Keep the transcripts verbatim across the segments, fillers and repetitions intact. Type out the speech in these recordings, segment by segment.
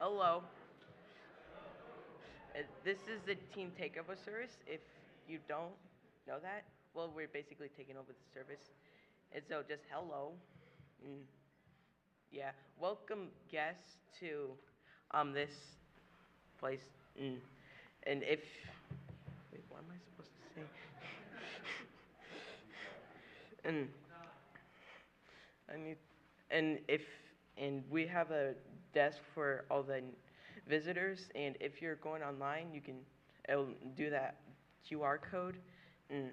Hello. Uh, This is the Team Takeover service. If you don't know that, well, we're basically taking over the service. And so just hello. Mm, yeah. Welcome guests to um this place. Mm. And if wait, what am I supposed to say? and I need and if and we have a desk for all the visitors, and if you're going online, you can it'll do that Q R code. Mm.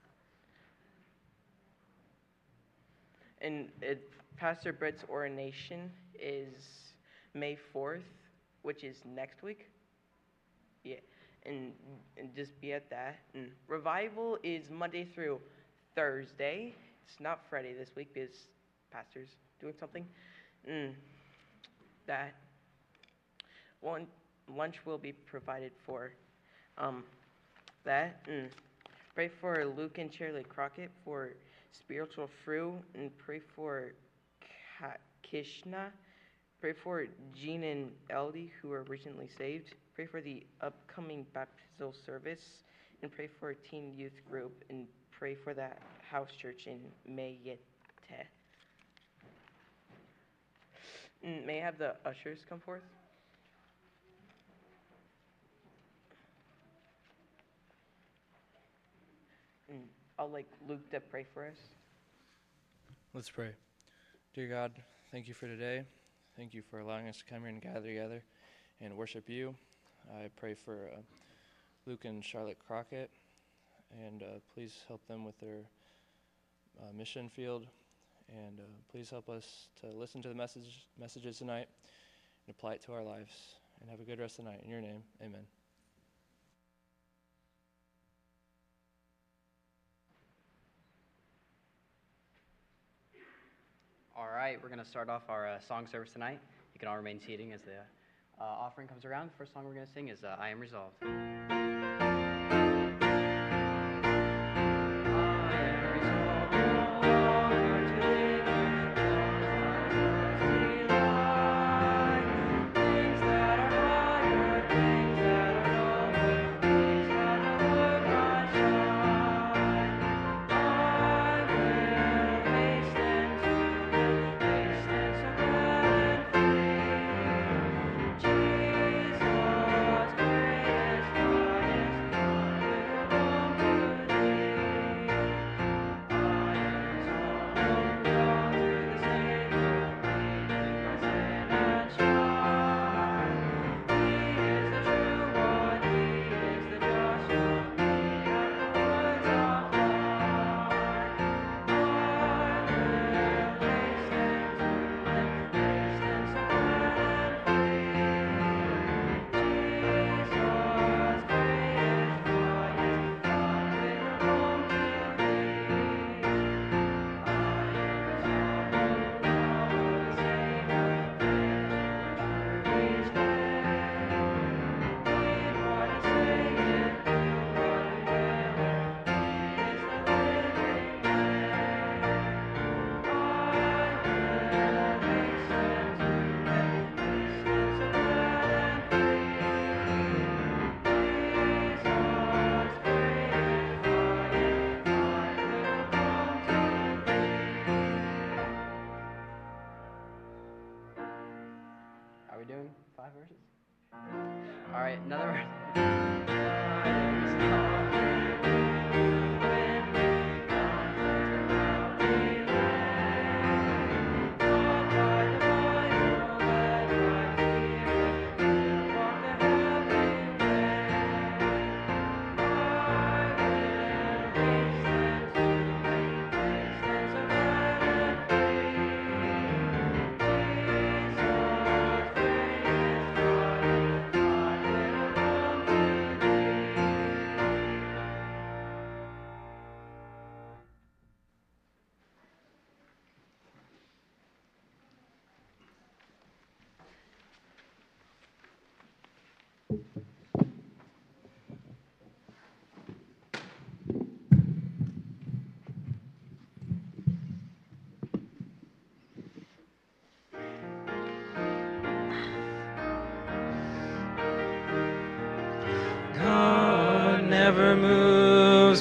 And it, Pastor Brett's ordination is May fourth, which is next week. Yeah, and, and just be at that. And revival is Monday through Thursday. It's not Friday this week because Pastor's doing something. Mm, that one lunch will be provided for um, that. Mm. Pray for Luke and Shirley Crockett for spiritual fruit, and pray for Ka- Kishna. Pray for Jean and Ellie, who are recently saved. Pray for the upcoming baptismal service, and pray for a teen youth group, and pray for that house church in Mayette. Mm, May I have the ushers come forth? And I'll like Luke to pray for us. Let's pray. Dear God, thank you for today. Thank you for allowing us to come here and gather together and worship you. I pray for uh, Luke and Charlotte Crockett, and uh, please help them with their uh, mission field. And uh, please help us to listen to the message messages tonight and apply it to our lives. And have a good rest of the night. In your name, amen. All right, we're going to start off our uh, song service tonight. You can all remain seating as the uh, offering comes around. The first song we're going to sing is uh, I Am Resolved. Are we doing five verses? All right, another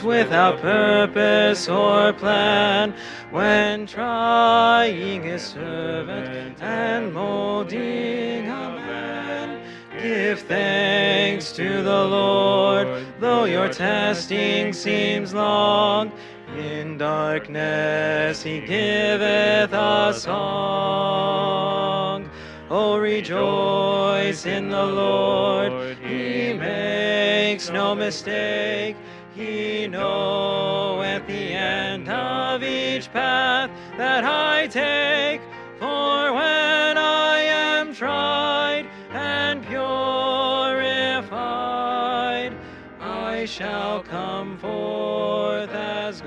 was without purpose or plan, when trying his servant and molding a man. Give thanks to the Lord, though your testing seems long. In darkness he giveth a song. Oh, rejoice in the Lord, he makes no mistake. He knoweth the end of each path that I take. For when I am tried and purified, I shall come forth as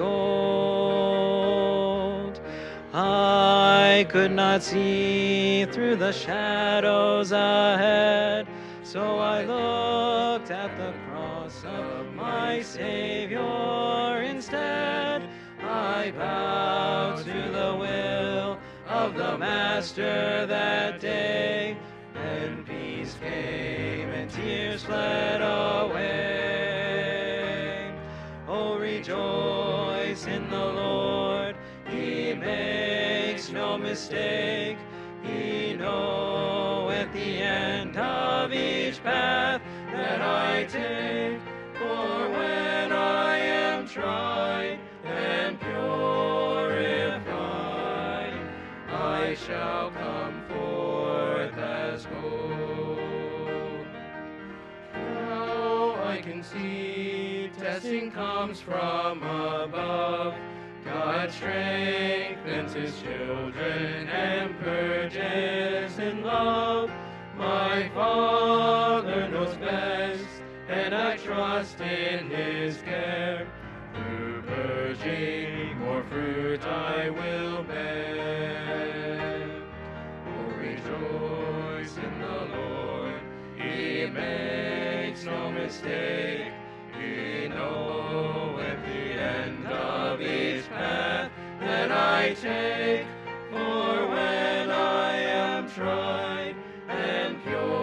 gold. I could not see through the shadows ahead, so I looked at the cross of my Savior instead. I bowed to the will of the Master that day, and peace came and tears fled away. Oh, rejoice in the Lord, he makes no mistake. He knoweth the end of each path that I take. For when I am tried and purified, I shall come forth as gold. Now I can see testing comes from above. God strengthens his children and purges in love. My Father knows best, and I trust in his care. Through purging, more fruit I will bear. Oh, rejoice in the Lord, he makes no mistake. He knoweth the end of each path that I take. For when I am tried and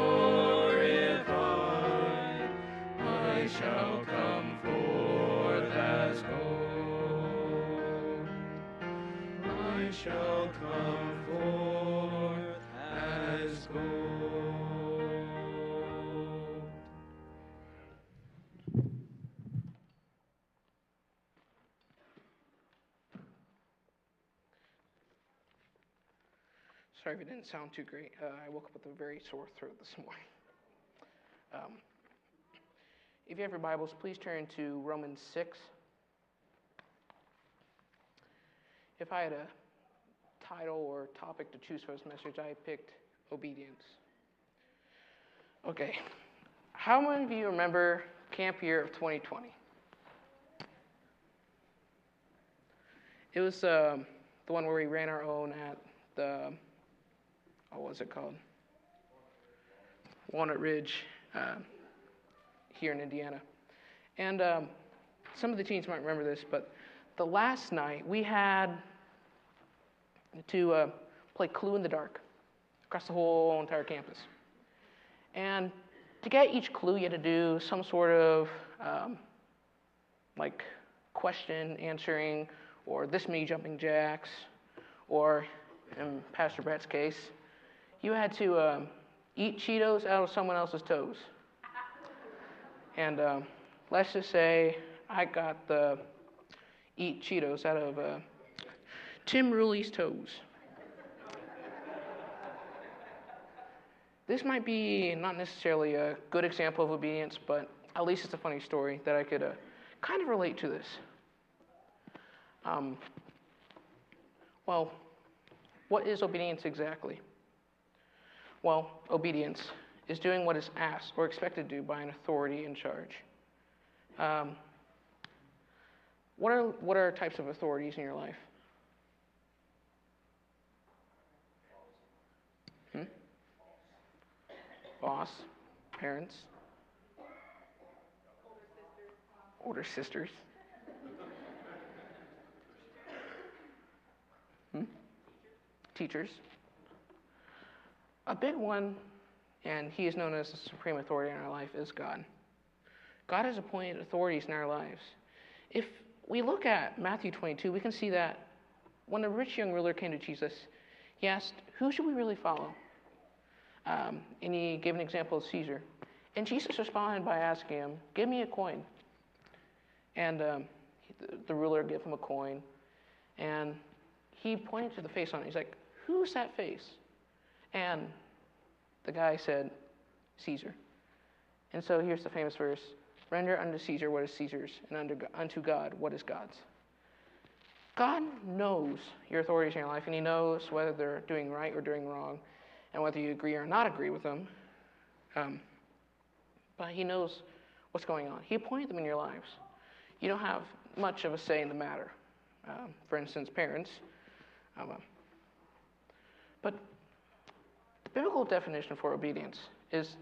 purified, I shall come forth as gold. I shall come forth as gold. Sorry if it didn't sound too great. Uh, I woke up with a very sore throat this morning. Um, if you have your Bibles, please turn to Romans six. If I had a title or topic to choose for this message, I picked obedience. Okay. How many of you remember camp year of twenty twenty? It was um, the one where we ran our own at the, what was it called? Walnut Ridge uh, here in Indiana. And um, some of the teens might remember this, but the last night we had to uh, play Clue in the Dark across the whole entire campus. And to get each clue, you had to do some sort of um, like question answering, or this many jumping jacks, or in Pastor Brett's case, you had to um, eat Cheetos out of someone else's toes. And um, let's just say I got the eat Cheetos out of uh, Tim Ruley's toes. This might be not necessarily a good example of obedience, but at least it's a funny story that I could uh, kind of relate to this. Um, well, what is obedience exactly? Well, obedience is doing what is asked or expected to do by an authority in charge. Um, what are what are types of authorities in your life? Hmm? Boss, parents, older sisters. Hmm? Teachers. A big one, and he is known as the supreme authority in our life, is God. God has appointed authorities in our lives. If we look at Matthew twenty-two, we can see that when the rich young ruler came to Jesus, he asked, who should we really follow? Um, and he gave an example of Caesar. And Jesus responded by asking him, give me a coin. And um, the, the ruler gave him a coin. And he pointed to the face on it. He's like, who's that face? And the guy said, Caesar. And so here's the famous verse, render unto Caesar what is Caesar's, and unto, unto God what is God's. God knows your authorities in your life, and he knows whether they're doing right or doing wrong, and whether you agree or not agree with them. Um, but he knows what's going on. He appointed them in your lives. You don't have much of a say in the matter. Um, for instance, parents. Um, but the biblical definition for obedience is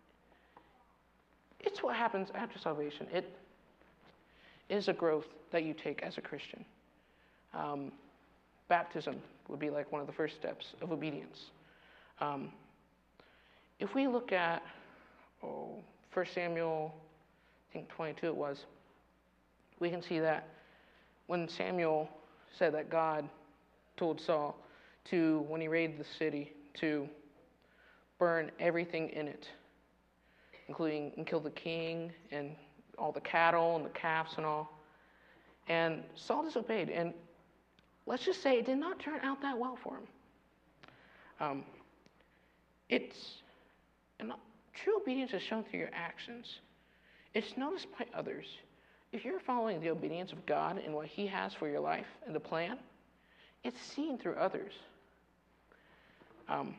it's what happens after salvation. It is a growth that you take as a Christian. Um, baptism would be like one of the first steps of obedience. Um, if we look at oh, First Samuel, I think twenty-two it was, we can see that when Samuel said that God told Saul to, when he raided the city, to burn everything in it, including and kill the king and all the cattle and the calves and all. And Saul disobeyed, and let's just say it did not turn out that well for him. Um, it's and true obedience is shown through your actions. It's noticed by others. If you're following the obedience of God and what he has for your life and the plan, it's seen through others. Um,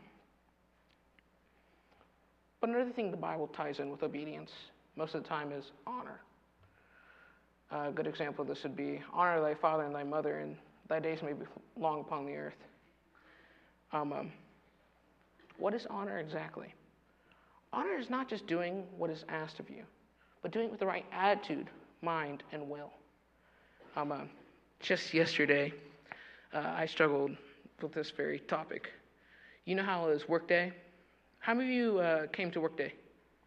but another thing the Bible ties in with obedience most of the time is honor. A good example of this would be, honor thy father and thy mother, and thy days may be long upon the earth. Um, um, what is honor exactly? Honor is not just doing what is asked of you, but doing it with the right attitude, mind, and will. Um, uh, just yesterday, uh, I struggled with this very topic. You know how it was work day? How many of you uh, came to work day?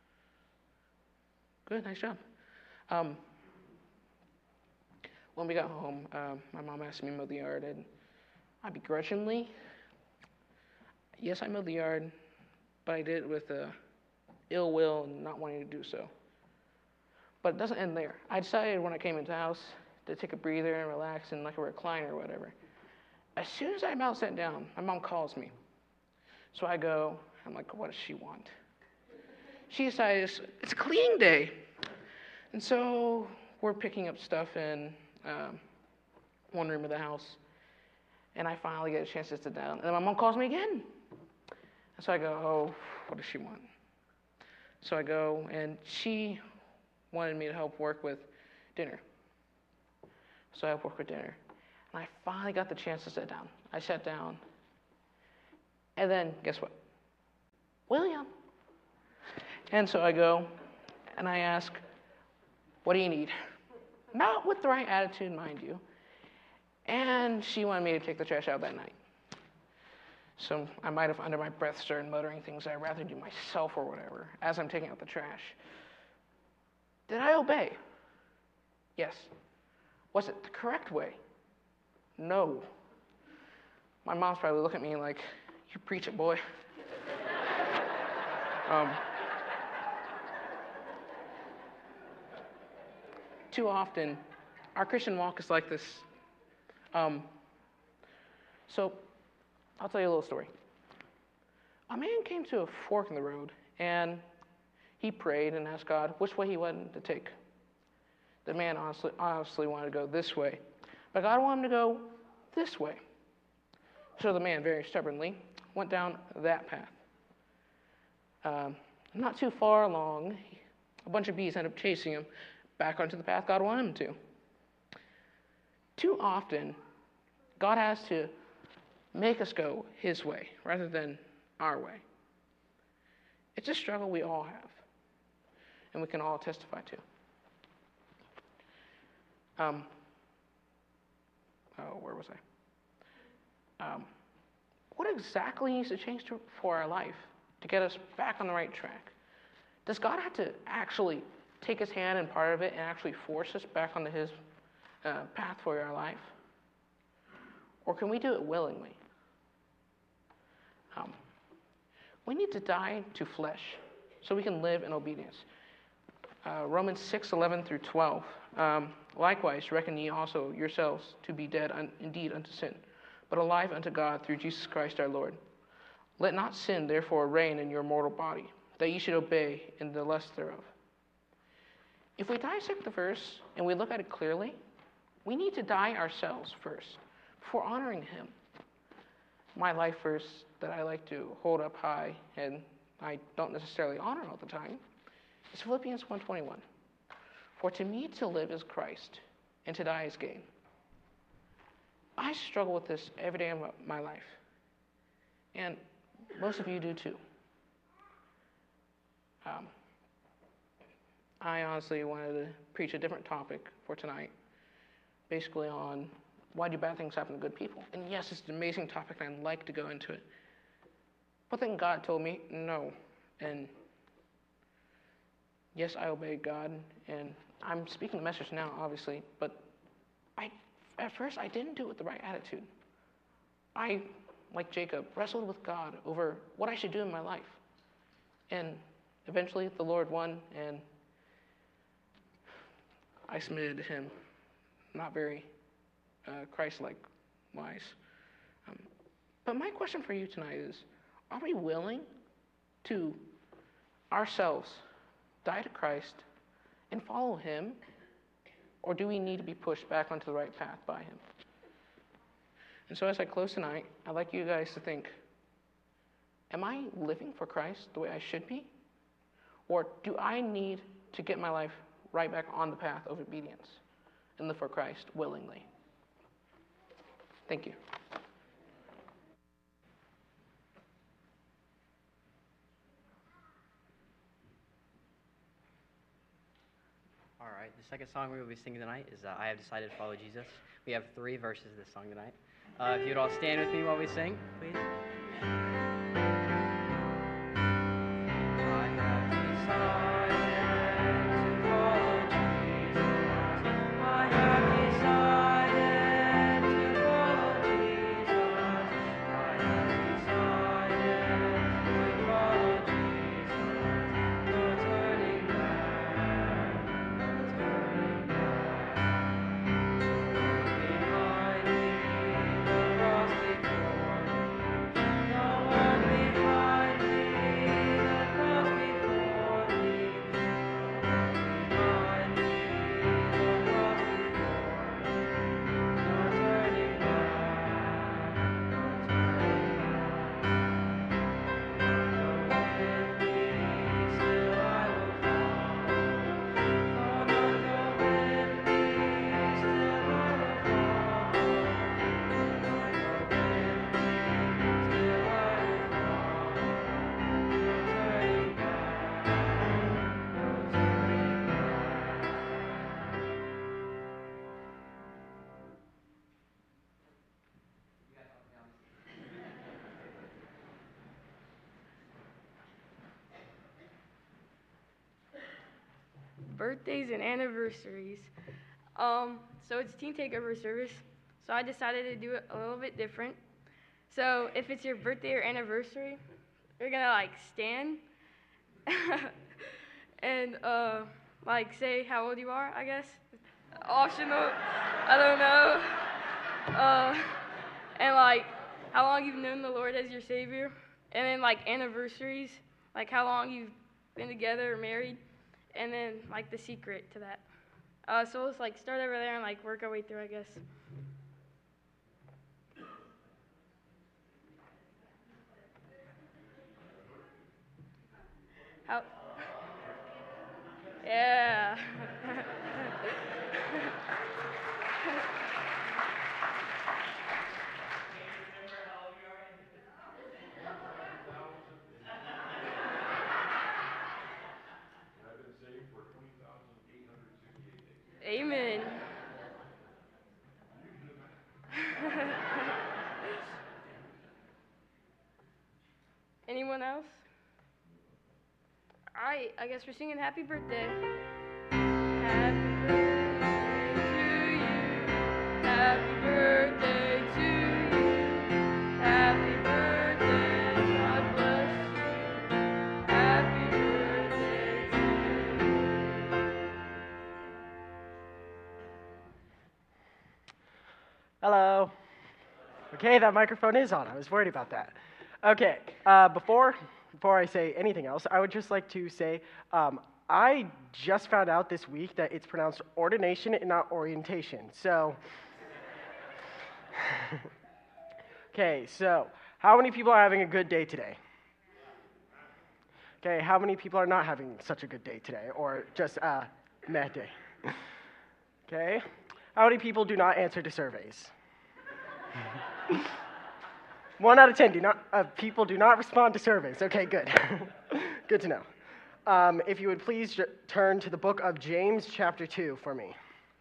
Good, nice job. Um, when we got home, uh, my mom asked me to mow the yard, and I begrudgingly, yes, I mowed the yard, but I did it with uh, ill will and not wanting to do so. But it doesn't end there. I decided when I came into the house to take a breather and relax in like a recliner or whatever. As soon as I'm about sat down, my mom calls me. So I go, I'm like, what does she want? She decides it's cleaning day. And so we're picking up stuff in um, one room of the house. And I finally get a chance to sit down. And then my mom calls me again. And so I go, oh, what does she want? So I go, and she wanted me to help work with dinner. So I helped work with dinner. And I finally got the chance to sit down. I sat down. And then, guess what? William. And so I go, and I ask, what do you need? Not with the right attitude, mind you. And she wanted me to take the trash out that night. So I might have, under my breath, started muttering things I'd rather do myself or whatever as I'm taking out the trash. Did I obey? Yes. Was it the correct way? No. My mom's probably looking at me like, you preach it, boy. um, too often, our Christian walk is like this. Um, so, I'll tell you a little story. A man came to a fork in the road, and he prayed and asked God which way he wanted to take. The man honestly, honestly wanted to go this way, but God wanted him to go this way. So the man, very stubbornly, went down that path. Um, not too far along, a bunch of bees ended up chasing him back onto the path God wanted him to. Too often, God has to make us go his way rather than our way. It's a struggle we all have, and we can all testify to. Um, oh, where was I? Um, what exactly needs to change to, for our life to get us back on the right track? Does God have to actually take his hand in part of it and actually force us back onto his uh, path for our life? Or can we do it willingly? Um, we need to die to flesh so we can live in obedience. Uh, Romans six, eleven through twelve. Um, Likewise, reckon ye also yourselves to be dead un- indeed unto sin, but alive unto God through Jesus Christ our Lord. Let not sin therefore reign in your mortal body, that ye should obey in the lust thereof. If we dissect the verse and we look at it clearly, we need to die ourselves first before honoring Him. My life verse that I like to hold up high and I don't necessarily honor all the time is Philippians one twenty-one. For to me to live is Christ, and to die is gain. I struggle with this every day of my life, and most of you do too. Um, I honestly wanted to preach a different topic for tonight, basically on why do bad things happen to good people? And yes, it's an amazing topic, and I'd like to go into it. But then God told me no, and yes, I obeyed God, and I'm speaking the message now, obviously, but I, at first I didn't do it with the right attitude. I, like Jacob, wrestled with God over what I should do in my life. And eventually the Lord won, and I submitted to Him. Not very uh, Christ-like wise. Um, but my question for you tonight is, are we willing to ourselves die to Christ and follow Him, or do we need to be pushed back onto the right path by Him? And so as I close tonight, I'd like you guys to think, am I living for Christ the way I should be? Or do I need to get my life right back on the path of obedience and live for Christ willingly? Thank you. All right, the second song we will be singing tonight is uh, I Have Decided to Follow Jesus. We have three verses of this song tonight. Uh, if you'd all stand with me while we sing, please. I have decided to follow Jesus. I have decided to follow Jesus. I have decided to follow Jesus. No turning back. Turning back. Behind me, the cross before me. No one behind me, the cross before me. No one behind me, the cross before me. No turning back, no turning back. Though with me, still I will follow. Though none go with me, still I will follow. Though none go with me, still I will follow. No turning back, no turning Birthdays and anniversaries. Um, so it's Teen Takeover service, so I decided to do it a little bit different. So if it's your birthday or anniversary, you're gonna like stand and uh, like say how old you are, I guess. Optional, I don't know. Uh, and like how long you've known the Lord as your Savior, and then like anniversaries, like how long you've been together or married. And then, like, the secret to that. Uh, so let's, like, start over there and, like, work our way through, I guess. How? Yeah. Amen. Anyone else? All right, I guess we're singing happy birthday. Happy birthday to you. Okay, that microphone is on. I was worried about that. Okay, uh, before before I say anything else, I would just like to say um, I just found out this week that it's pronounced ordination and not orientation. So, okay, so how many people are having a good day today? Okay, how many people are not having such a good day today, or just a uh, meh day? Okay, how many people do not answer to surveys? One out of ten do not, uh, people do not respond to surveys. Okay, good. Good to know. Um, if you would please j- turn to the book of James chapter two for me.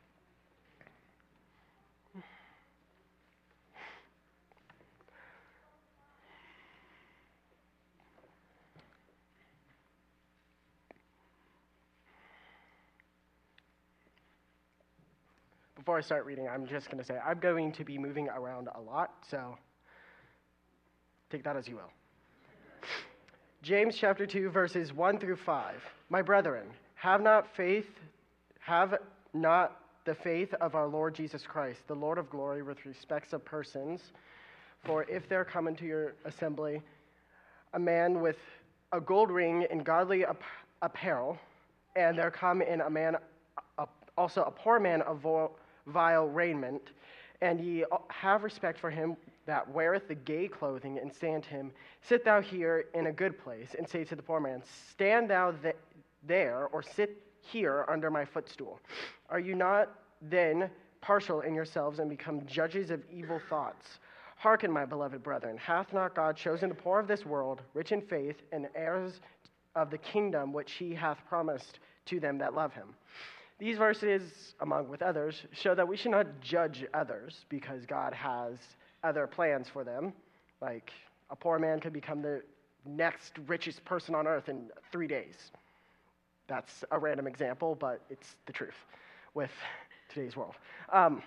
Before I start reading, I'm just going to say I'm going to be moving around a lot, so take that as you will. James chapter two, verses one through five. My brethren, have not faith, have not the faith of our Lord Jesus Christ, the Lord of glory, with respects of persons. For if there come into your assembly a man with a gold ring and godly ap- apparel, and there come in a man, a, also a poor man of vo- vile raiment, and ye have respect for him that weareth the gay clothing, and say unto him, sit thou here in a good place, and say to the poor man, stand thou th- there, or sit here under my footstool. Are you not then partial in yourselves, and become judges of evil thoughts? Hearken, my beloved brethren, hath not God chosen the poor of this world, rich in faith, and heirs of the kingdom which he hath promised to them that love him? These verses, among with others, show that we should not judge others, because God has other plans for them. Like, a poor man could become the next richest person on earth in three days. That's a random example, but it's the truth with today's world. Um,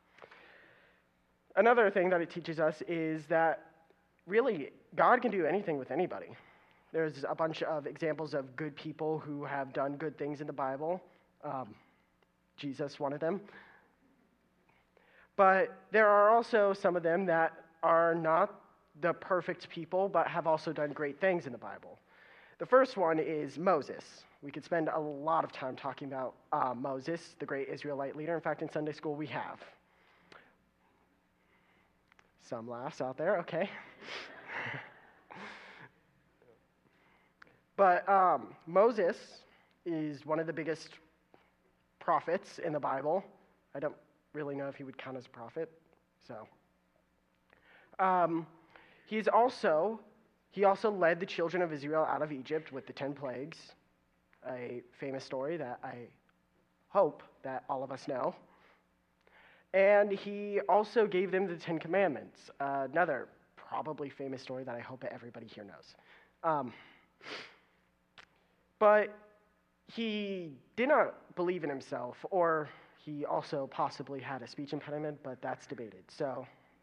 another thing that it teaches us is that really God can do anything with anybody. There's a bunch of examples of good people who have done good things in the Bible. Um, Jesus, one of them. But there are also some of them that are not the perfect people, but have also done great things in the Bible. The first one is Moses. We could spend a lot of time talking about uh, Moses, the great Israelite leader. In fact, in Sunday school, we have. Some laughs out there, okay. But um, Moses is one of the biggest prophets in the Bible. I don't really know if he would count as a prophet, so. Um, he's also, he also led the children of Israel out of Egypt with the ten plagues, a famous story that I hope that all of us know. And he also gave them the Ten Commandments, uh, another probably famous story that I hope that everybody here knows. Um, but he did not believe in himself, or he also possibly had a speech impediment, but that's debated. So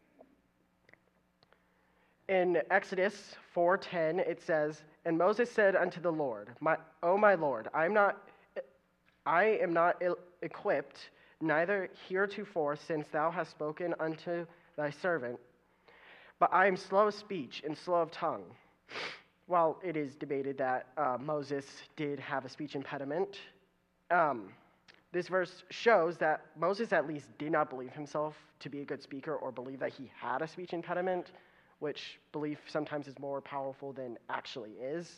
in Exodus four ten, it says, and Moses said unto the Lord, my, O my Lord, I am not, I am not ill equipped, neither heretofore, since thou hast spoken unto thy servant, but I am slow of speech and slow of tongue. While it is debated that uh, Moses did have a speech impediment, um, this verse shows that Moses at least did not believe himself to be a good speaker or believe that he had a speech impediment, which belief sometimes is more powerful than actually is.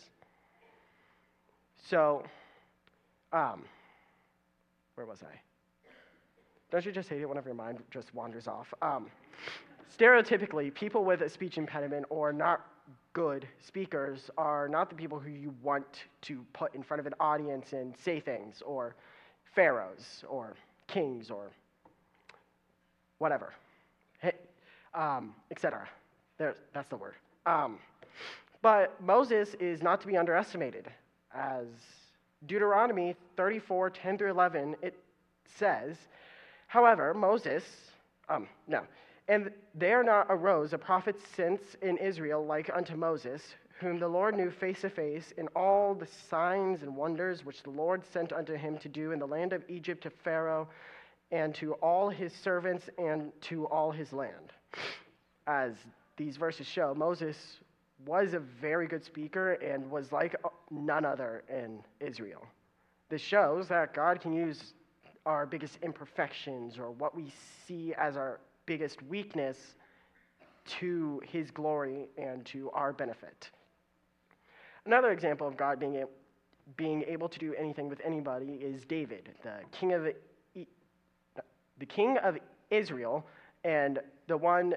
So, um, where was I? Don't you just hate it whenever your mind just wanders off? Um, stereotypically, people with a speech impediment or not good speakers are not the people who you want to put in front of an audience and say things, or pharaohs, or kings, or whatever, hey, um, et cetera. There, that's the word. Um, but Moses is not to be underestimated. As Deuteronomy thirty-four, ten through eleven, it says, however, Moses, um, no, and there not arose a prophet since in Israel like unto Moses, whom the Lord knew face to face, in all the signs and wonders which the Lord sent unto him to do in the land of Egypt to Pharaoh, and to all his servants, and to all his land. as these verses show, Moses was a very good speaker and was like none other in Israel. This shows that God can use our biggest imperfections or what we see as our biggest weakness to his glory and to our benefit. Another example of God being, a, being able to do anything with anybody is David, the king of the king of Israel, and the one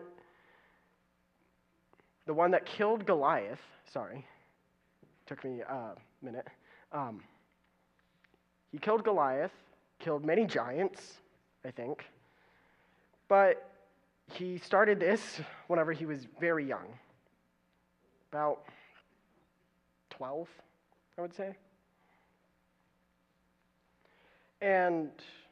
the one that killed Goliath. Sorry, took me a minute. Um, he killed Goliath, killed many giants, I think, but he started this whenever he was very young, about twelve, I would say. And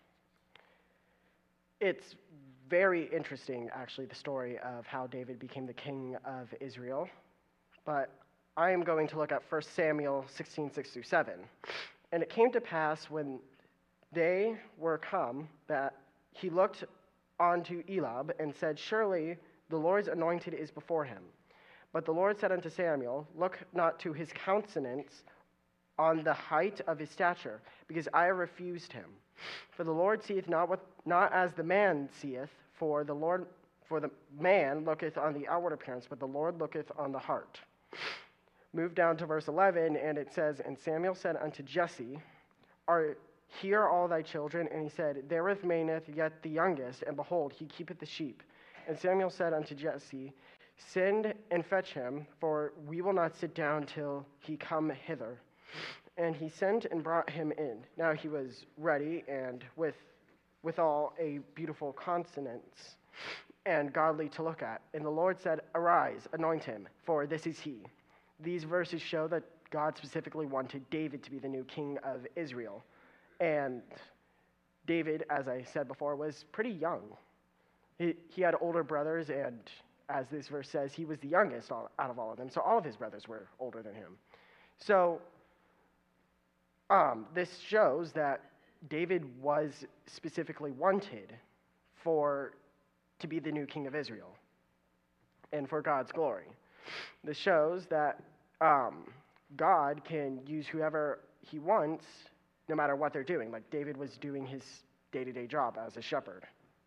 it's very interesting, actually, the story of how David became the king of Israel. But I am going to look at First Samuel sixteen, six through seven. And it came to pass when they were come that he looked unto Eliab and said, Surely the Lord's anointed is before him. But the Lord said unto Samuel, Look not to his countenance on the height of his stature, because I have refused him. For the Lord seeth not what not as the man seeth, for the Lord for the man looketh on the outward appearance, but the Lord looketh on the heart. Move down to verse eleven, and it says, And Samuel said unto Jesse, Are here all thy children? And he said, There remaineth yet the youngest, and behold, he keepeth the sheep. And Samuel said unto Jesse, Send and fetch him, for we will not sit down till he come hither. And he sent and brought him in. Now he was ready, and with withal a beautiful countenance, and godly to look at. And the Lord said, Arise, anoint him, for this is he. These verses show that God specifically wanted David to be the new king of Israel. And David, as I said before, was pretty young. He, he had older brothers, and as this verse says, he was the youngest out of all of them. So all of his brothers were older than him. So um, this shows that David was specifically wanted for to be the new king of Israel and for God's glory. This shows that um, God can use whoever he wants, no matter what they're doing. Like David was doing his day-to-day job as a shepherd.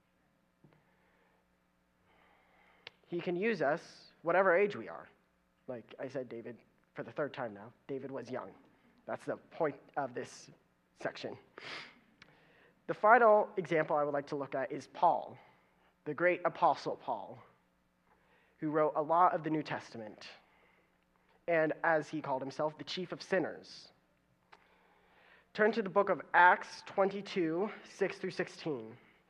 He can use us whatever age we are. Like I said, David, for the third time now, David was young. That's the point of this section. The final example I would like to look at is Paul, the great apostle Paul, who wrote a lot of the New Testament, and as he called himself, the chief of sinners. Turn to the book of Acts twenty-two, six through sixteen.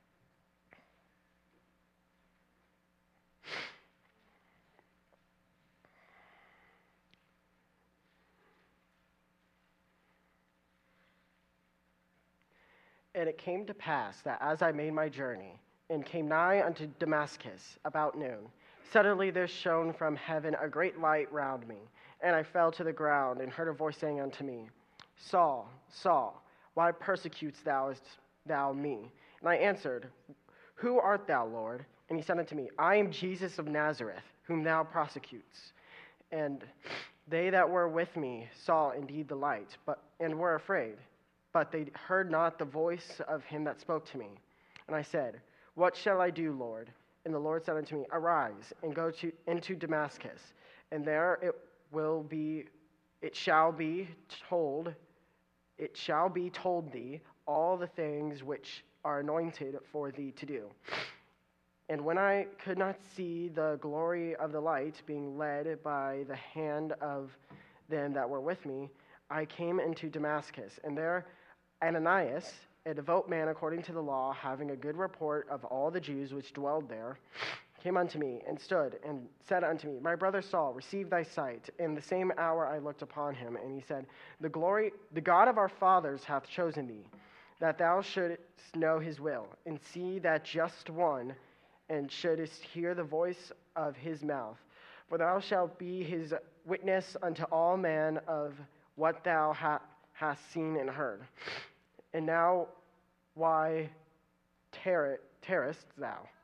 And it came to pass that as I made my journey, and came nigh unto Damascus about noon, suddenly there shone from heaven a great light round me, and I fell to the ground, and heard a voice saying unto me, Saul, Saul, why persecutest thou, thou me? And I answered, Who art thou, Lord? And he said unto me, I am Jesus of Nazareth, whom thou prosecutest. And they that were with me saw indeed the light, but and were afraid. But they heard not the voice of him that spoke to me. And I said, What shall I do, Lord? And the Lord said unto me, Arise, and go to, into Damascus, and there it will be, it shall be told, it shall be told thee all the things which are anointed for thee to do. And when I could not see the glory of the light, being led by the hand of them that were with me, I came into Damascus, and there Ananias, a devout man according to the law, having a good report of all the Jews which dwelled there, came unto me, and stood, and said unto me, My brother Saul, receive thy sight. In the same hour I looked upon him, and he said, The glory, the God of our fathers hath chosen thee, that thou shouldest know his will, and see that just one, and shouldest hear the voice of his mouth. For thou shalt be his witness unto all men of what thou ha- hast seen and heard. And now, why tar- tarriest thou?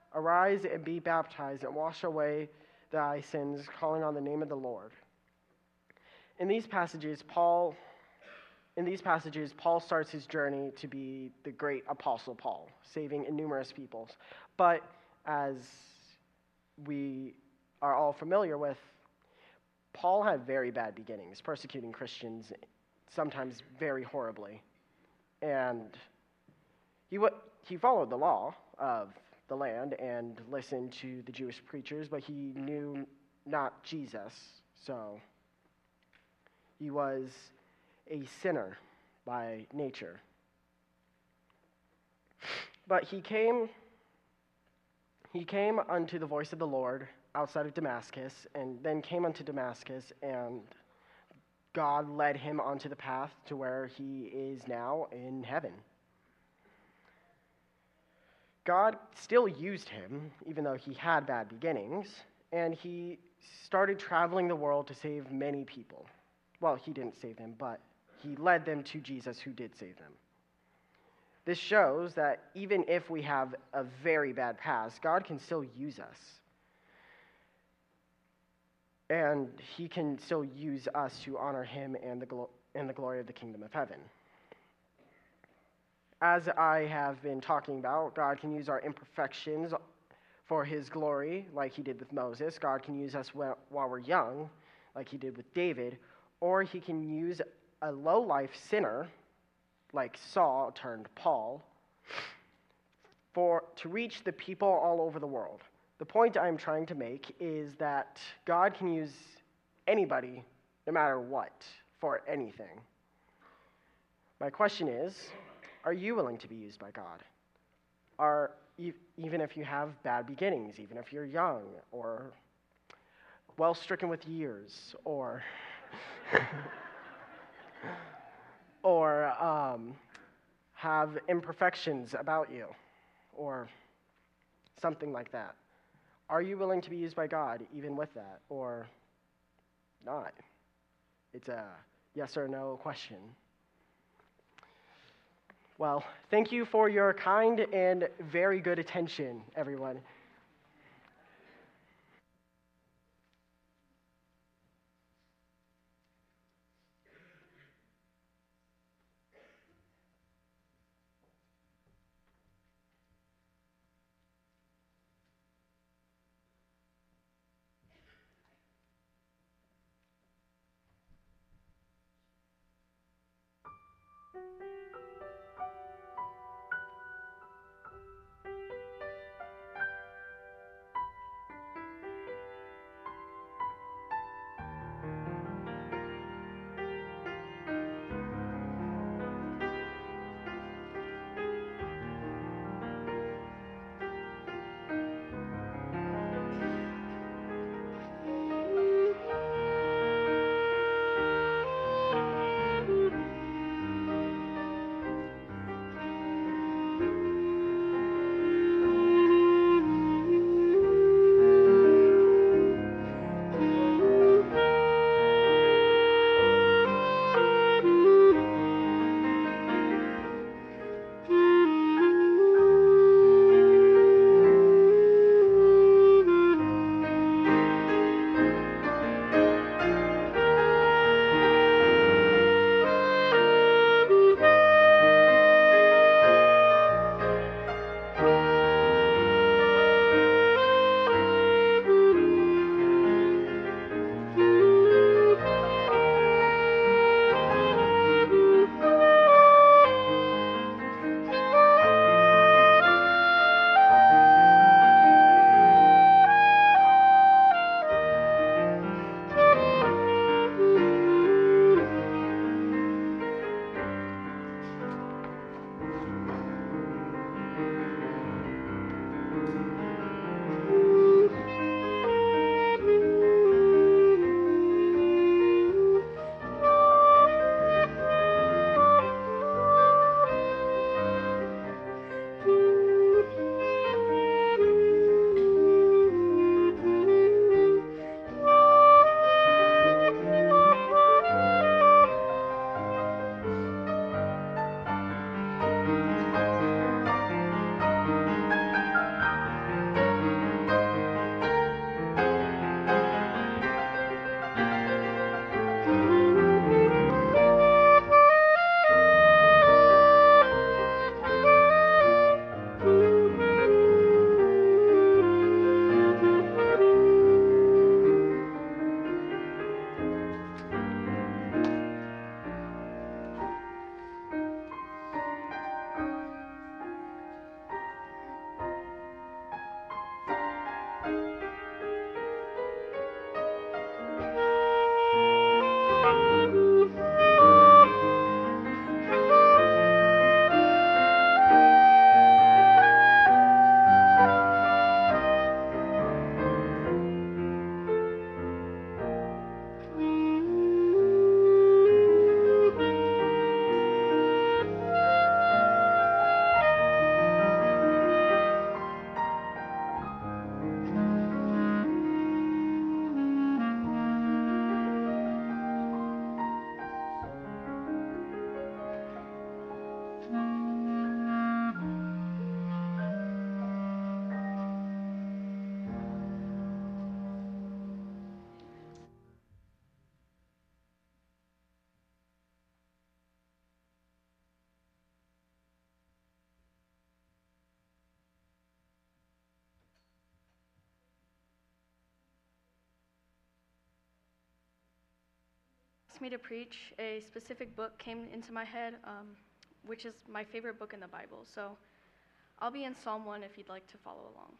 Arise and be baptized and wash away thy sins, calling on the name of the Lord. In these passages, Paul in these passages, Paul starts his journey to be the great apostle Paul, saving numerous peoples. But as we are all familiar with, Paul had very bad beginnings, persecuting Christians, sometimes very horribly. And he wa- he followed the law of the land and listened to the Jewish preachers, but he knew not Jesus, so he was a sinner by nature. But he came he came unto the voice of the Lord outside of Damascus, and then came unto Damascus, and God led him onto the path to where he is now in heaven. God still used him, even though he had bad beginnings, and he started traveling the world to save many people. Well, he didn't save them, but he led them to Jesus, who did save them. This shows that even if we have a very bad past, God can still use us. And he can still use us to honor him and the, glo- and the glory of the kingdom of heaven. As I have been talking about, God can use our imperfections for his glory, like he did with Moses. God can use us while we're young, like he did with David. Or he can use a low-life sinner, like Saul turned Paul, for to reach the people all over the world. The point I'm trying to make is that God can use anybody, no matter what, for anything. My question is, are you willing to be used by God? Are, even if you have bad beginnings, even if you're young, or well-stricken with years, or or um, have imperfections about you, or something like that. Are you willing to be used by God even with that, or not? It's a yes or no question. Well, thank you for your kind and very good attention, everyone. asked me to preach, a specific book came into my head, um, which is my favorite book in the Bible. So I'll be in Psalm one if you'd like to follow along.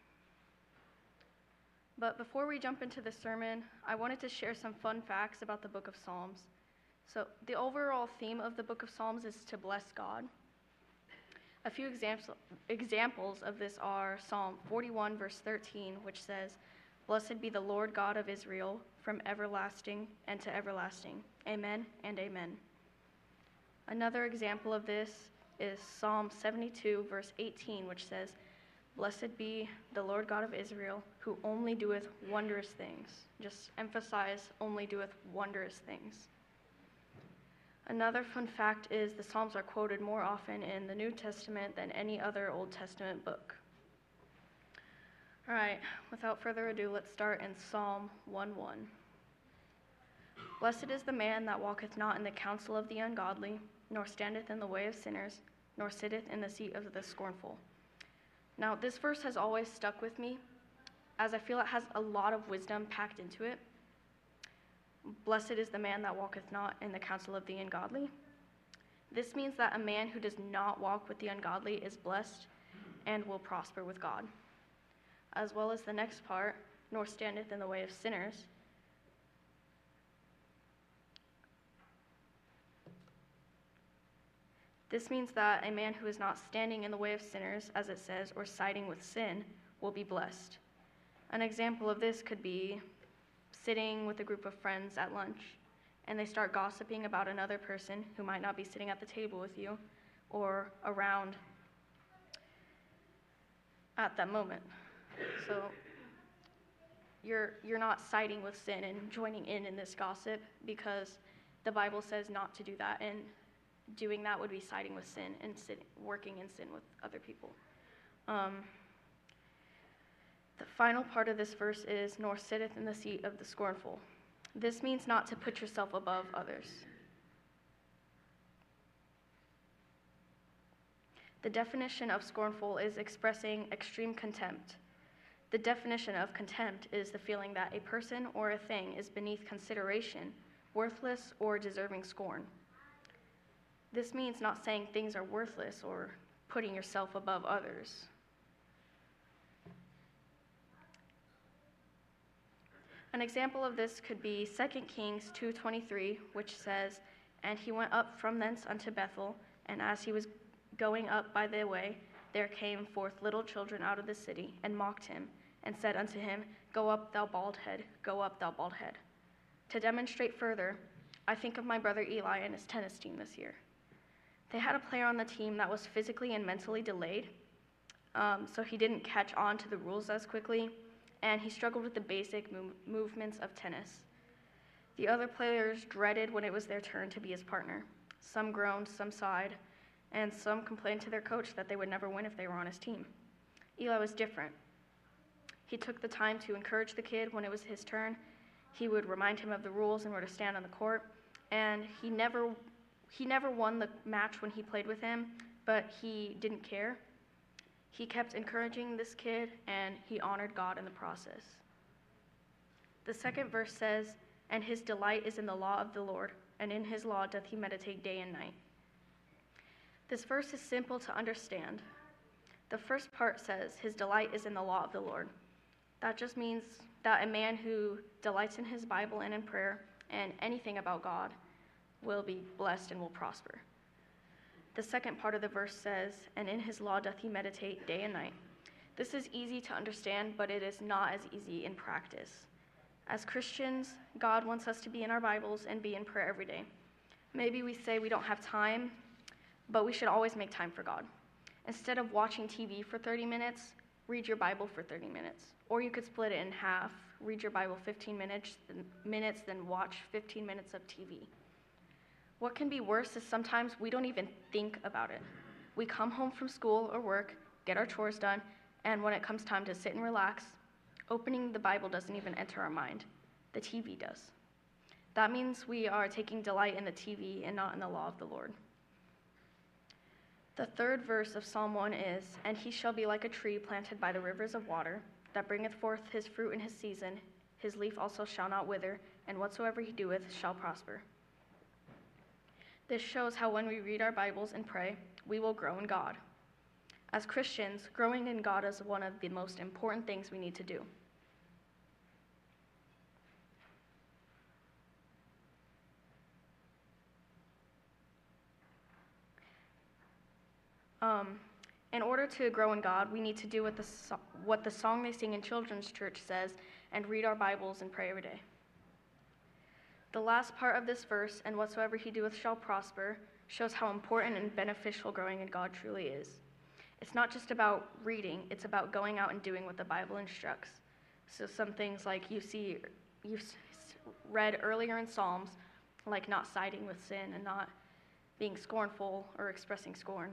But before we jump into the sermon, I wanted to share some fun facts about the book of Psalms. So the overall theme of the book of Psalms is to bless God. A few examples examples of this are Psalm forty-one, verse thirteen, which says, "Blessed be the Lord God of Israel, from everlasting and to everlasting. Amen and amen." Another example of this is Psalm seventy-two, verse eighteen, which says, "Blessed be the Lord God of Israel, who only doeth wondrous things." Just emphasize, only doeth wondrous things. Another fun fact is the Psalms are quoted more often in the New Testament than any other Old Testament book. All right, without further ado, let's start in Psalm one one. "Blessed is the man that walketh not in the counsel of the ungodly, nor standeth in the way of sinners, nor sitteth in the seat of the scornful." Now, this verse has always stuck with me, as I feel it has a lot of wisdom packed into it. Blessed is the man that walketh not in the counsel of the ungodly. This means that a man who does not walk with the ungodly is blessed and will prosper with God. As well as the next part, "nor standeth in the way of sinners." This means that a man who is not standing in the way of sinners, as it says, or siding with sin, will be blessed. An example of this could be sitting with a group of friends at lunch, and they start gossiping about another person who might not be sitting at the table with you or around at that moment. So you're you're not siding with sin and joining in in this gossip, because the Bible says not to do that, and doing that would be siding with sin and sit, working in sin with other people. Um, the final part of this verse is, "nor sitteth in the seat of the scornful." This means not to put yourself above others. The definition of scornful is expressing extreme contempt. The definition of contempt is the feeling that a person or a thing is beneath consideration, worthless, or deserving scorn. This means not saying things are worthless or putting yourself above others. An example of this could be Second Kings two twenty-three, which says, "And he went up from thence unto Bethel, and as he was going up by the way, there came forth little children out of the city, and mocked him, and said unto him, Go up, thou bald head, go up, thou bald head." To demonstrate further, I think of my brother Eli and his tennis team this year. They had a player on the team that was physically and mentally delayed, um, so he didn't catch on to the rules as quickly, and he struggled with the basic move- movements of tennis. The other players dreaded when it was their turn to be his partner. Some groaned, some sighed, and some complained to their coach that they would never win if they were on his team. Eli was different. He took the time to encourage the kid when it was his turn. He would remind him of the rules and where to stand on the court, and he never he never won the match when he played with him, but he didn't care. He kept encouraging this kid, and he honored God in the process. The second verse says, "And his delight is in the law of the Lord, and in his law doth he meditate day and night." This verse is simple to understand. The first part says, "His delight is in the law of the Lord." That just means that a man who delights in his Bible and in prayer and anything about God will be blessed and will prosper. The second part of the verse says, "And in his law doth he meditate day and night." This is easy to understand, but it is not as easy in practice. As Christians, God wants us to be in our Bibles and be in prayer every day. Maybe we say we don't have time, but we should always make time for God. Instead of watching T V for thirty minutes, read your Bible for thirty minutes. Or you could split it in half, read your Bible fifteen minutes, minutes then watch fifteen minutes of T V. What can be worse is sometimes we don't even think about it. We come home from school or work, get our chores done, and when it comes time to sit and relax, opening the Bible doesn't even enter our mind. The T V does. That means we are taking delight in the T V and not in the law of the Lord. The third verse of Psalm one is, "And he shall be like a tree planted by the rivers of water, that bringeth forth his fruit in his season. His leaf also shall not wither, and whatsoever he doeth shall prosper." This shows how when we read our Bibles and pray, we will grow in God. As Christians, growing in God is one of the most important things we need to do. Um, in order to grow in God, we need to do what the, so- what the song they sing in children's church says and read our Bibles and pray every day. The last part of this verse, and whatsoever he doeth shall prosper, shows how important and beneficial growing in God truly is. It's not just about reading, it's about going out and doing what the Bible instructs. So some things like you see, you read earlier in Psalms, like not siding with sin and not being scornful or expressing scorn.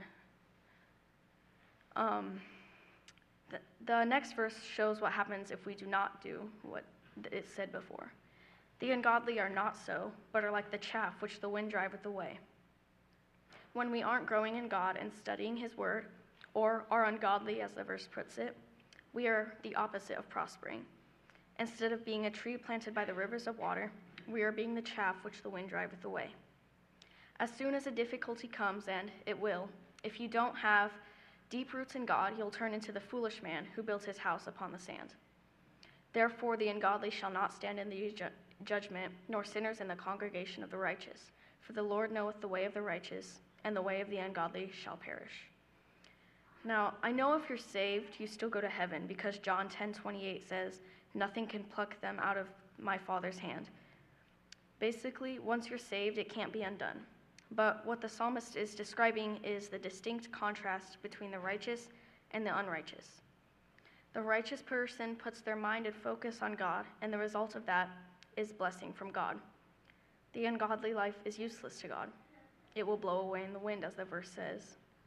Um, the, the next verse shows what happens if we do not do what it said before. The ungodly are not so, but are like the chaff which the wind driveth away. When we aren't growing in God and studying his word, or are ungodly, as the verse puts it, we are the opposite of prospering. Instead of being a tree planted by the rivers of water, we are being the chaff which the wind driveth away. As soon as a difficulty comes, and it will, if you don't have deep roots in God, you'll turn into the foolish man who built his house upon the sand. Therefore the ungodly shall not stand in the ju- judgment, nor sinners in the congregation of the righteous. For the Lord knoweth the way of the righteous, and the way of the ungodly shall perish. Now, I know if you're saved, you still go to heaven, because John ten twenty-eight says, nothing can pluck them out of my Father's hand. Basically, once you're saved, it can't be undone. But what the psalmist is describing is the distinct contrast between the righteous and the unrighteous. The righteous person puts their mind and focus on God, and the result of that is blessing from God. The ungodly life is useless to God. It will blow away in the wind, as the verse says.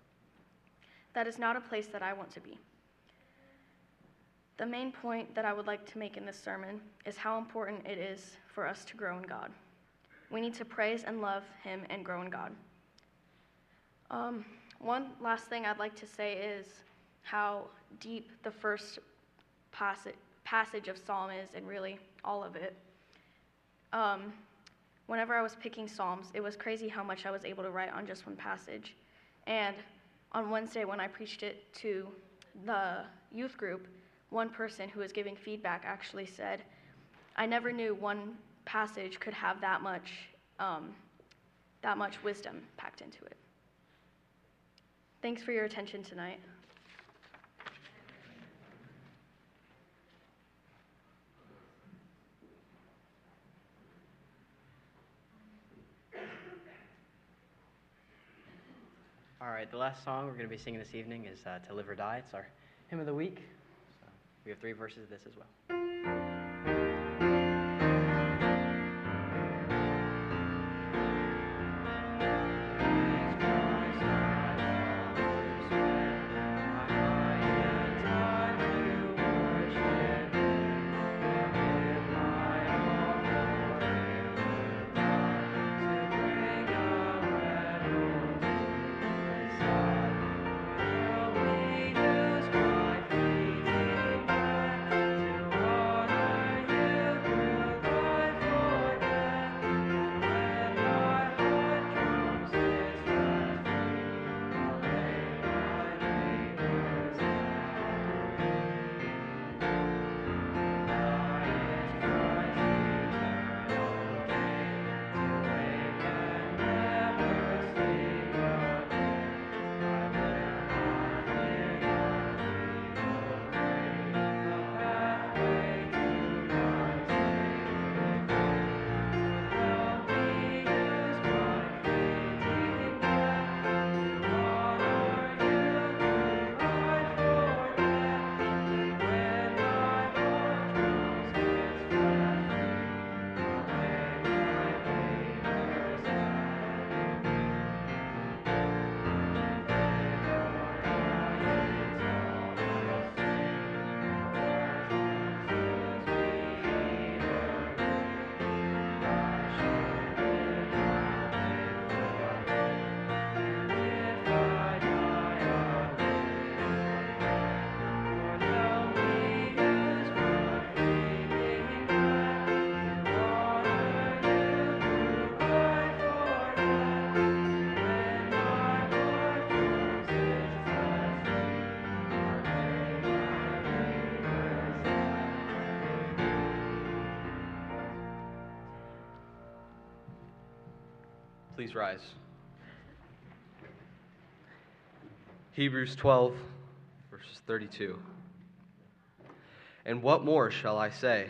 That is not a place that I want to be. The main point that I would like to make in this sermon is how important it is for us to grow in God. We need to praise and love him and grow in God. Um, one last thing I'd like to say is how deep the first passage, passage of Psalm is, and really all of it. Um, whenever I was picking Psalms, it was crazy how much I was able to write on just one passage. And on Wednesday, when I preached it to the youth group, one person who was giving feedback actually said, I never knew one passage could have that much, um, that much wisdom packed into it. Thanks for your attention tonight. All right, the last song we're going to be singing this evening is uh, To Live or Die. It's our hymn of the week. So we have three verses of this as well. Help me use my feet in Please rise. Hebrews twelve, verses thirty-two. And what more shall I say?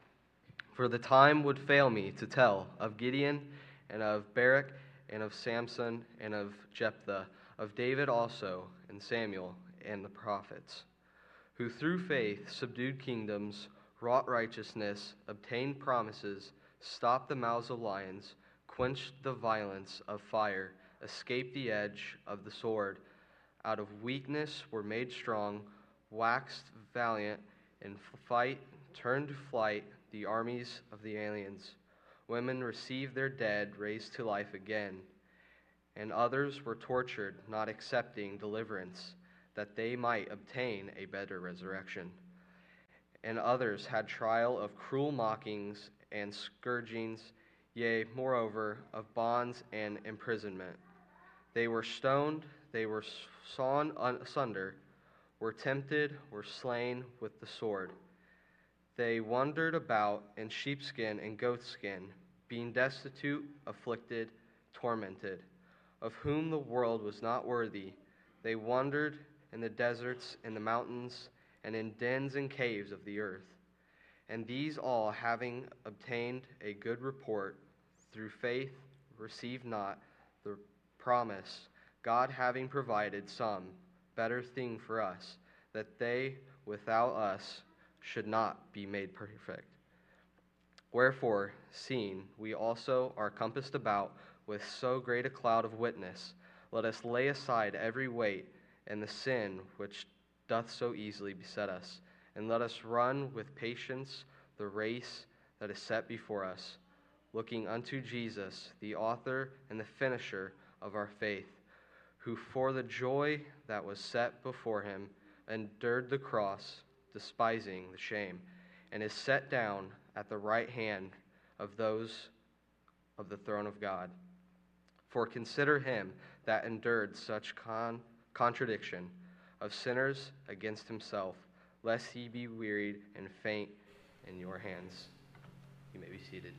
For the time would fail me to tell of Gideon and of Barak and of Samson and of Jephthah, of David also and Samuel and the prophets, who through faith subdued kingdoms, wrought righteousness, obtained promises, stopped the mouths of lions, quenched the violence of fire, escaped the edge of the sword, out of weakness were made strong, waxed valiant in fight, turned to flight the armies of the aliens. Women received their dead raised to life again, and others were tortured, not accepting deliverance, that they might obtain a better resurrection. And others had trial of cruel mockings and scourgings, yea, moreover, of bonds and imprisonment. They were stoned, they were sawn asunder, were tempted, were slain with the sword. They wandered about in sheepskin and goatskin, being destitute, afflicted, tormented, of whom the world was not worthy. They wandered in the deserts, in the mountains, and in dens and caves of the earth. And these all, having obtained a good report, through faith received not the promise, God having provided some better thing for us, that they without us should not be made perfect. Wherefore, seeing we also are compassed about with so great a cloud of witness, let us lay aside every weight and the sin which doth so easily beset us, and let us run with patience the race that is set before us, looking unto Jesus, the author and the finisher of our faith, who for the joy that was set before him endured the cross, despising the shame, and is set down at the right hand of those of the throne of God. For consider him that endured such con- contradiction of sinners against himself, lest he be wearied and faint in your hands. You may be seated.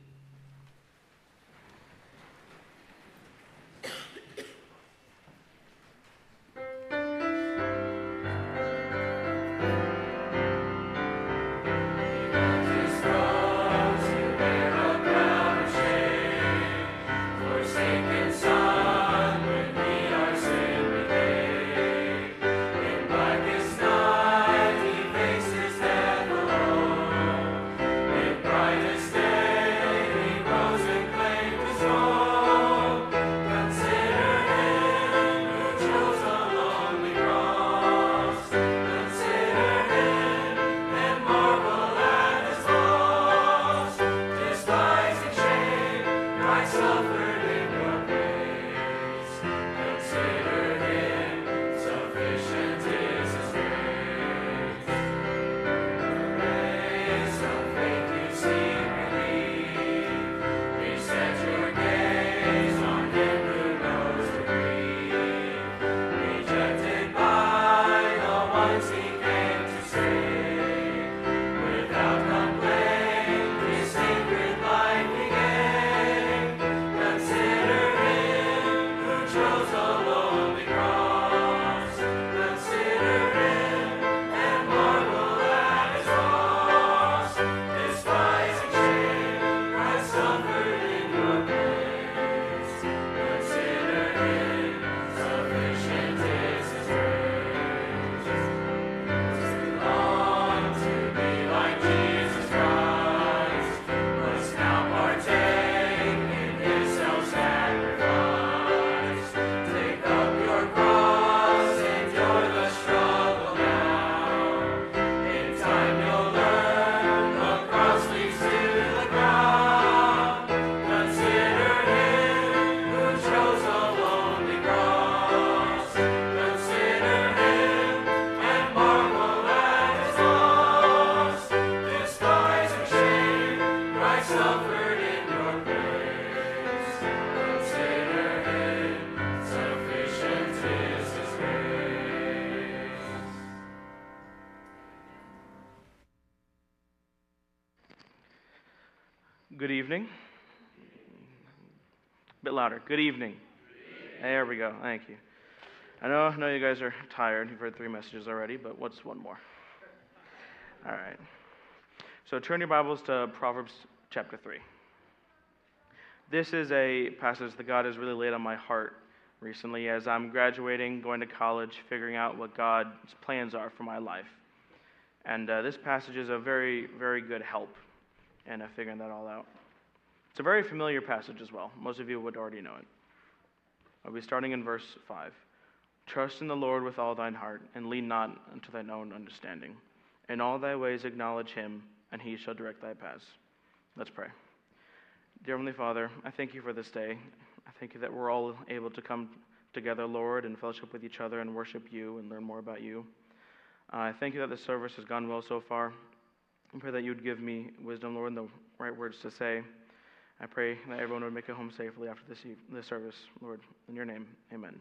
Good evening. A bit louder. Good evening. There we go. Thank you. I know, I know you guys are tired. You've heard three messages already, but what's one more? All right. So turn your Bibles to Proverbs chapter three. This is a passage that God has really laid on my heart recently as I'm graduating, going to college, figuring out what God's plans are for my life. And uh, this passage is a very, very good help in uh, figuring that all out. It's a very familiar passage as well. Most of you would already know it. I'll be starting in verse five. Trust in the Lord with all thine heart, and lean not unto thine own understanding. In all thy ways acknowledge him, and he shall direct thy paths. Let's pray. Dear Heavenly Father, I thank you for this day. I thank you that we're all able to come together, Lord, and fellowship with each other and worship you and learn more about you. Uh, I thank you that the service has gone well so far. I pray that you would give me wisdom, Lord, and the right words to say. I pray that everyone would make it home safely after this, eve- this service, Lord. In your name, amen.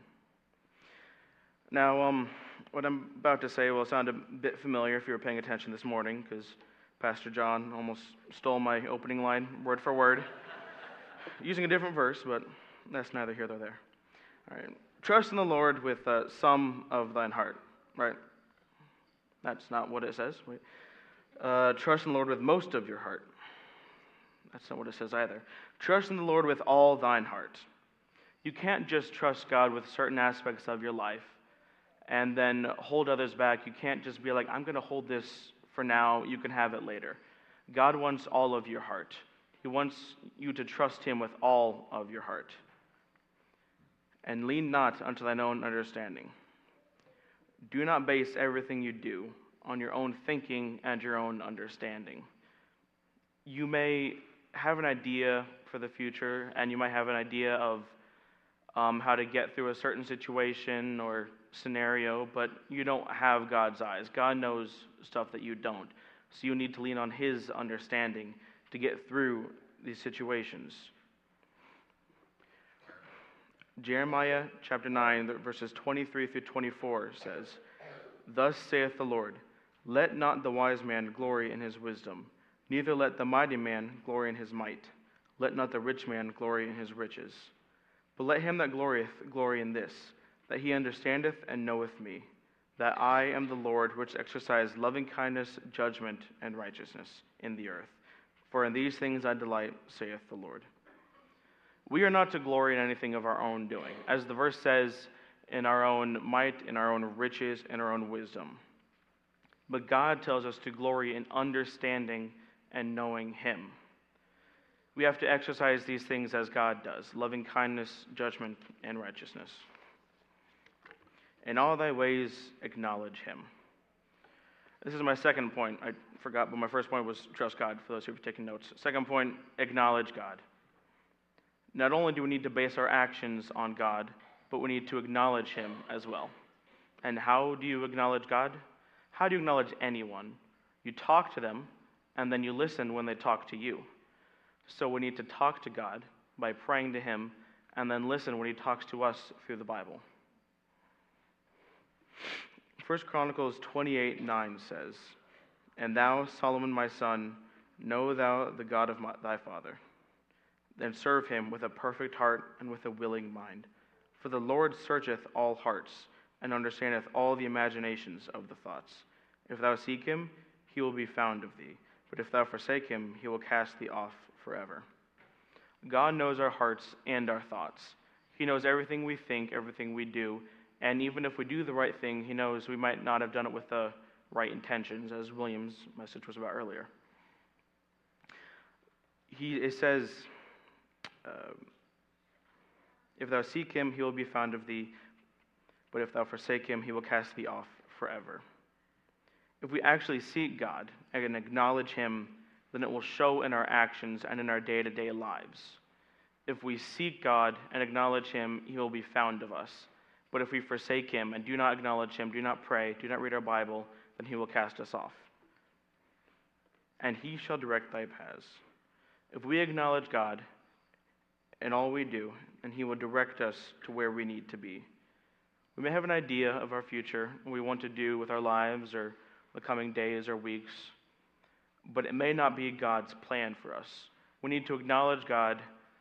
Now, um, what I'm about to say will sound a bit familiar if you were paying attention this morning, because Pastor John almost stole my opening line word for word, using a different verse, but that's neither here nor there. All right. Trust in the Lord with uh, some of thine heart, right? That's not what it says. Wait. Uh, trust in the Lord with most of your heart. That's not what it says either. Trust in the Lord with all thine heart. You can't just trust God with certain aspects of your life and then hold others back. You can't just be like, I'm going to hold this for now. You can have it later. God wants all of your heart. He wants you to trust him with all of your heart. And lean not unto thine own understanding. Do not base everything you do on your own thinking and your own understanding. You may have an idea for the future, and you might have an idea of um, how to get through a certain situation or scenario, but you don't have God's eyes. God knows stuff that you don't. So you need to lean on his understanding to get through these situations. Jeremiah chapter nine, verses twenty-three through twenty-four says, Thus saith the Lord, let not the wise man glory in his wisdom, neither let the mighty man glory in his might. Let not the rich man glory in his riches. But let him that glorieth glory in this, that he understandeth and knoweth me, that I am the Lord which exercise loving kindness, judgment, and righteousness in the earth. For in these things I delight, saith the Lord. We are not to glory in anything of our own doing, as the verse says, in our own might, in our own riches, in our own wisdom. But God tells us to glory in understanding and knowing him. We have to exercise these things as God does, loving kindness, judgment, and righteousness. In all thy ways acknowledge him. This is my second point. I forgot, but my first point was trust God, for those who are taking notes. Second point, acknowledge God. Not only do we need to base our actions on God, but we need to acknowledge him as well. And how do you acknowledge God? How do you acknowledge anyone? You talk to them, and then you listen when they talk to you. So we need to talk to God by praying to him, and then listen when he talks to us through the Bible. First Chronicles twenty-eight nine says, And thou, Solomon my son, know thou the God of my, thy father, and serve him with a perfect heart and with a willing mind. For the Lord searcheth all hearts, and understandeth all the imaginations of the thoughts. If thou seek him, he will be found of thee. But if thou forsake him, he will cast thee off forever. God knows our hearts and our thoughts. He knows everything we think, everything we do, and even if we do the right thing, he knows we might not have done it with the right intentions, as William's message was about earlier. He it says, uh, if thou seek him, he will be found of thee, but if thou forsake him, he will cast thee off forever. If we actually seek God and acknowledge him, then it will show in our actions and in our day-to-day lives. If we seek God and acknowledge him, he will be found of us. But if we forsake him and do not acknowledge him, do not pray, do not read our Bible, then he will cast us off. And he shall direct thy paths. If we acknowledge God in all we do, then he will direct us to where we need to be. We may have an idea of our future, what we want to do with our lives or the coming days or weeks, but it may not be God's plan for us. We need to acknowledge God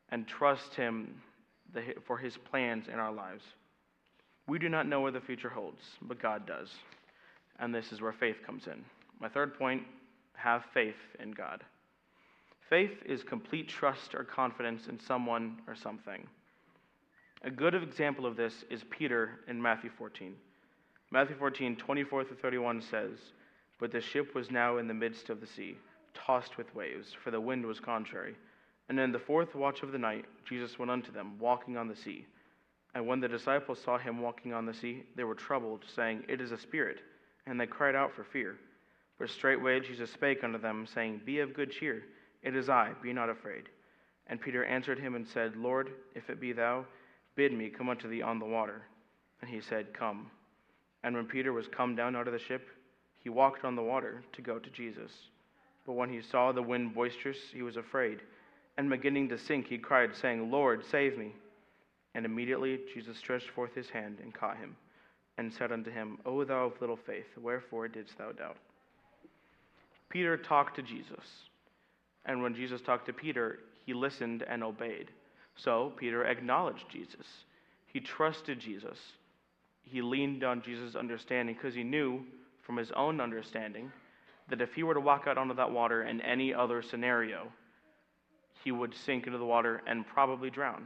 and trust Him for His plans in our lives. We do not know where the future holds, but God does. And this is where faith comes in. My third point, have faith in God. Faith is complete trust or confidence in someone or something. A good example of this is Peter in Matthew fourteen. Matthew fourteen, twenty-four through thirty-one says, "But the ship was now in the midst of the sea, tossed with waves, for the wind was contrary. And in the fourth watch of the night, Jesus went unto them, walking on the sea. And when the disciples saw him walking on the sea, they were troubled, saying, It is a spirit. And they cried out for fear. But straightway Jesus spake unto them, saying, Be of good cheer, it is I, be not afraid. And Peter answered him and said, Lord, if it be thou, bid me come unto thee on the water. And he said, Come. And when Peter was come down out of the ship, he walked on the water to go to Jesus. But when he saw the wind boisterous, he was afraid. And beginning to sink, he cried, saying, Lord, save me. And immediately Jesus stretched forth his hand and caught him, and said unto him, O thou of little faith, wherefore didst thou doubt? Peter talked to Jesus. And when Jesus talked to Peter, he listened and obeyed. So Peter acknowledged Jesus. He trusted Jesus. He leaned on Jesus' understanding because he knew from his own understanding that if he were to walk out onto that water in any other scenario, he would sink into the water and probably drown.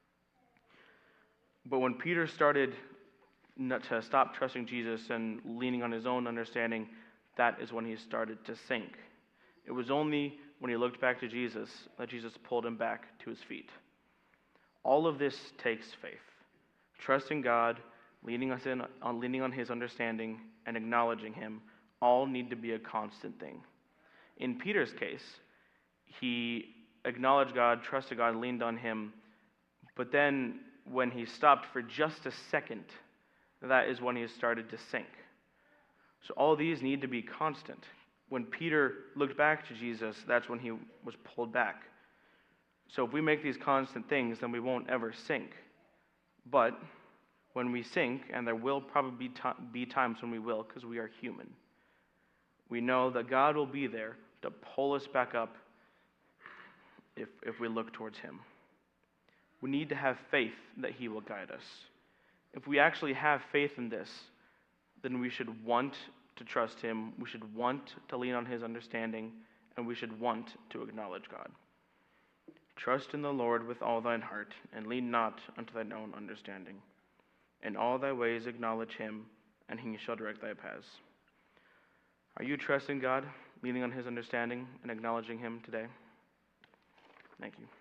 But when Peter started not to stop trusting Jesus and leaning on his own understanding, that is when he started to sink. It was only when he looked back to Jesus that Jesus pulled him back to his feet. All of this takes faith. Trusting God, leaning us in on leaning on his understanding, and acknowledging him all need to be a constant thing. In Peter's case, he acknowledged God, trusted God, leaned on him, but then when he stopped for just a second, that is when he started to sink. So all these need to be constant. When Peter looked back to Jesus, that's when he was pulled back. So if we make these constant things, then we won't ever sink. But when we sink, and there will probably be, t- be times when we will, because we are human, we know that God will be there to pull us back up if, if we look towards him. We need to have faith that he will guide us. If we actually have faith in this, then we should want to trust him, we should want to lean on his understanding, and we should want to acknowledge God. Trust in the Lord with all thine heart, and lean not unto thine own understanding. In all thy ways acknowledge him, and he shall direct thy paths. Are you trusting God, leaning on his understanding, and acknowledging him today? Thank you.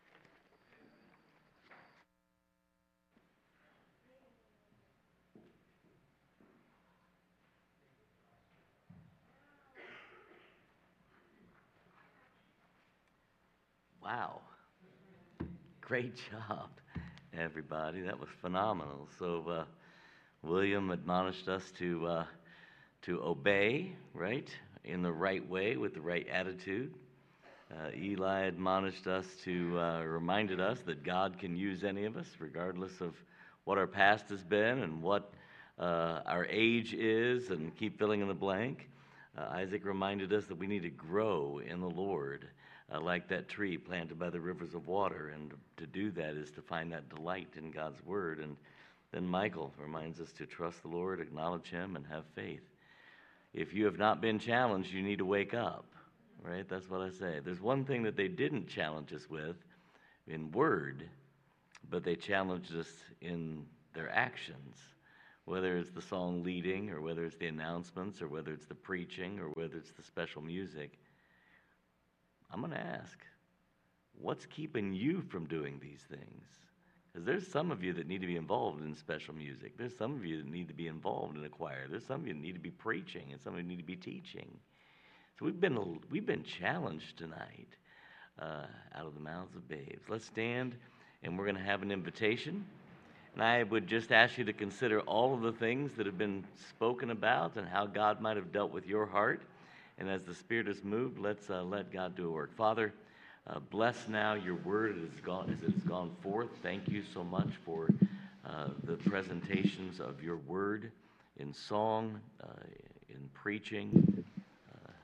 Wow. Great job, everybody. That was phenomenal. So uh, William admonished us to uh, to obey, right, in the right way with the right attitude. Uh, Eli admonished us to, uh, reminded us that God can use any of us, regardless of what our past has been and what uh, our age is, and keep filling in the blank. Uh, Isaac reminded us that we need to grow in the Lord. Uh, like that tree planted by the rivers of water, and to do that is to find that delight in God's word. And then Michael reminds us to trust the Lord, acknowledge him, and have faith. If you have not been challenged, you need to wake up, right? That's what I say. There's one thing that they didn't challenge us with in word, but they challenged us in their actions, whether it's the song leading, or whether it's the announcements, or whether it's the preaching, or whether it's the special music. I'm going to ask, what's keeping you from doing these things? Because there's some of you that need to be involved in special music. There's some of you that need to be involved in a choir. There's some of you that need to be preaching, and some of you need to be teaching. So we've been we've been challenged tonight uh, out of the mouths of babes. Let's stand, and we're going to have an invitation. And I would just ask you to consider all of the things that have been spoken about and how God might have dealt with your heart. And as the Spirit has moved, let's uh, let God do a work. Father, uh, bless now your word as it's gone, as it's gone forth. Thank you so much for uh, the presentations of your word in song, uh, in preaching. Uh,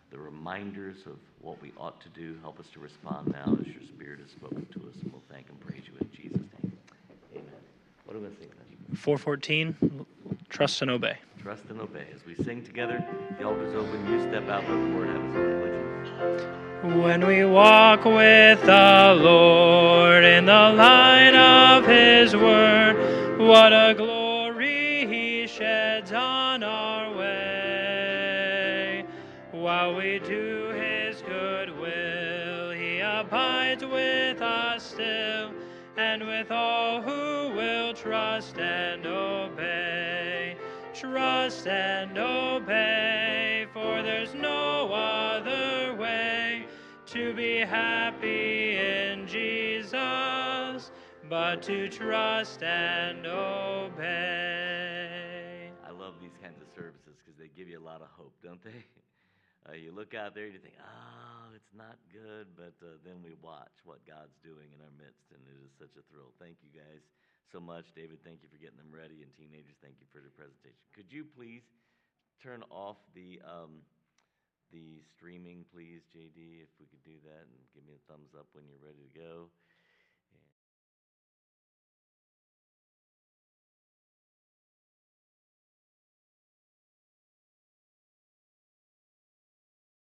the reminders of what we ought to do. Help us to respond now as your Spirit has spoken to us, and we'll thank and praise you in Jesus' name. Amen. What are we going to sing then? four fourteen, trust and obey. Trust and obey. As we sing together, the altar's open. You step out, let the Lord have his way. Would you? When we walk with the Lord in the light of his word, what a glory he sheds on our way. While we do his good will, he abides with us still, and with all who will trust and obey. Trust and obey, for there's no other way to be happy in Jesus, but to trust and obey. I love these kinds of services because they give you a lot of hope, don't they? Uh, you look out there and you think, oh, it's not good, but uh, then we watch what God's doing in our midst, and it is such a thrill. Thank you guys so much. David, thank you for getting them ready, and teenagers, thank you for the presentation. Could you please turn off the um, the streaming, please, J D, if we could do that, and give me a thumbs up when you're ready to go.